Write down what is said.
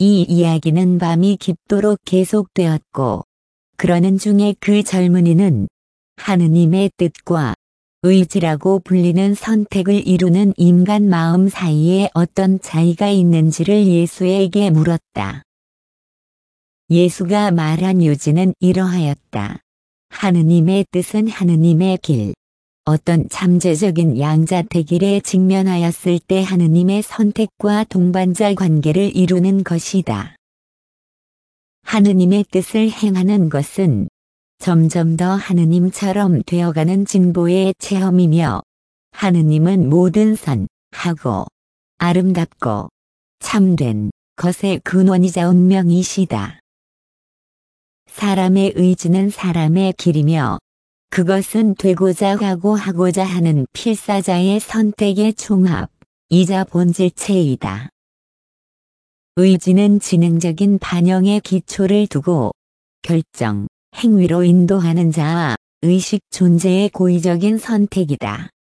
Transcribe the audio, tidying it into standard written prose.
이 이야기는 밤이 깊도록 계속되었고, 그러는 중에 그 젊은이는 하느님의 뜻과 의지라고 불리는 선택을 이루는 인간 마음 사이에 어떤 차이가 있는지를 예수에게 물었다. 예수가 말한 요지는 이러하였다. 하느님의 뜻은 하느님의 길. 어떤 잠재적인 양자택일에 직면하였을 때 하느님의 선택과 동반자 관계를 이루는 것이다. 하느님의 뜻을 행하는 것은 점점 더 하느님처럼 되어가는 진보의 체험이며, 하느님은 모든 선하고 아름답고 참된 것의 근원이자 운명이시다. 사람의 의지는 사람의 길이며, 그것은 되고자 하고자 하는 필사자의 선택의 종합이자 본질체이다. 의지는 지능적인 반영의 기초를 두고 결정, 행위로 인도하는 자아, 의식 존재의 고의적인 선택이다.